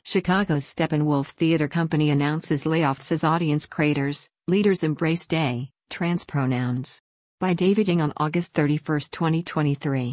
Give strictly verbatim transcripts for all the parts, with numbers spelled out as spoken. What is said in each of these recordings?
Chicago's Steppenwolf Theater Company announces layoffs as audience creators, leaders embrace day, trans pronouns. By David Ng on August thirty-first, twenty twenty-three.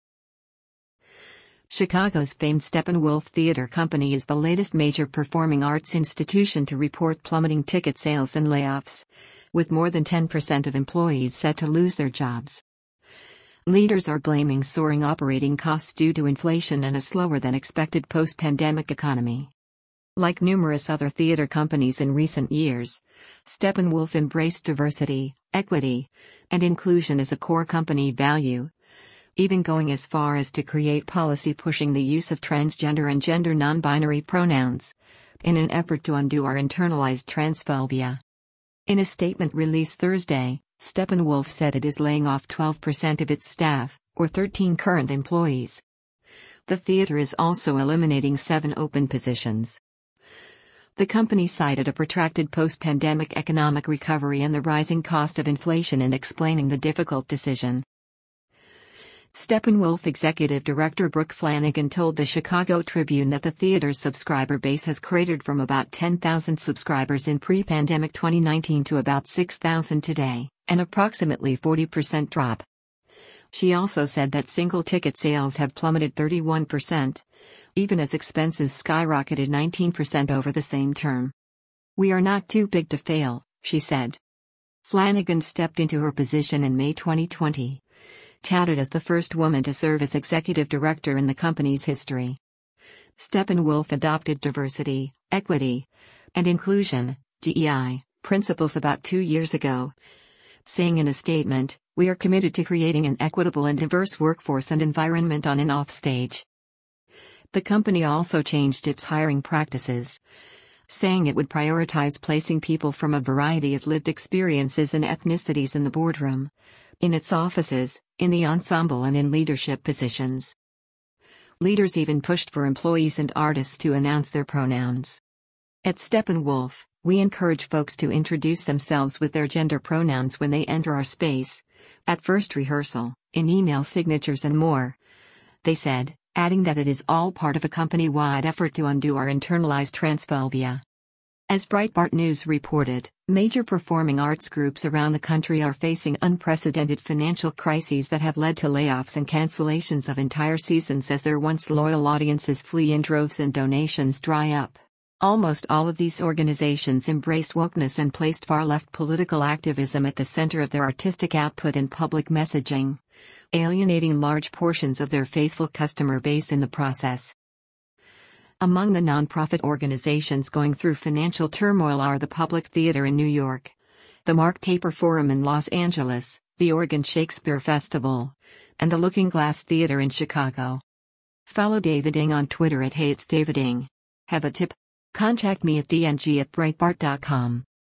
Chicago's famed Steppenwolf Theater Company is the latest major performing arts institution to report plummeting ticket sales and layoffs, with more than ten percent of employees set to lose their jobs. Leaders are blaming soaring operating costs due to inflation and a slower-than-expected post-pandemic economy. Like numerous other theater companies in recent years, Steppenwolf embraced diversity, equity, and inclusion as a core company value, even going as far as to create policy pushing the use of transgender and gender non-binary pronouns, in an effort to undo our internalized transphobia. In a statement released Thursday, Steppenwolf said it is laying off twelve percent of its staff, or thirteen current employees. The theater is also eliminating seven open positions. The company cited a protracted post-pandemic economic recovery and the rising cost of inflation in explaining the difficult decision. Steppenwolf Executive Director Brooke Flanagan told the Chicago Tribune that the theater's subscriber base has cratered from about ten thousand subscribers in pre-pandemic twenty nineteen to about six thousand today, an approximately forty percent drop. She also said that single ticket sales have plummeted thirty-one percent, even as expenses skyrocketed nineteen percent over the same term. "We are not too big to fail," she said. Flanagan stepped into her position in May twenty twenty. Touted as the first woman to serve as executive director in the company's history. Steppenwolf adopted diversity, equity, and inclusion (D E I) principles about two years ago, saying in a statement, "We are committed to creating an equitable and diverse workforce and environment on and off stage." The company also changed its hiring practices, saying it would prioritize placing people from a variety of lived experiences and ethnicities in the boardroom, in its offices, in the ensemble and in leadership positions. Leaders even pushed for employees and artists to announce their pronouns. At Steppenwolf, we encourage folks to introduce themselves with their gender pronouns when they enter our space, at first rehearsal, in email signatures and more, they said, adding that it is all part of a company-wide effort to undo our internalized transphobia. As Breitbart News reported, major performing arts groups around the country are facing unprecedented financial crises that have led to layoffs and cancellations of entire seasons as their once loyal audiences flee in droves and donations dry up. Almost all of these organizations embraced wokeness and placed far-left political activism at the center of their artistic output and public messaging, alienating large portions of their faithful customer base in the process. Among the nonprofit organizations going through financial turmoil are the Public Theater in New York, the Mark Taper Forum in Los Angeles, the Oregon Shakespeare Festival, and the Looking Glass Theater in Chicago. Follow David Ng on Twitter at Hey It's David Ng. Have a tip? Contact me at d n g at breitbart dot com.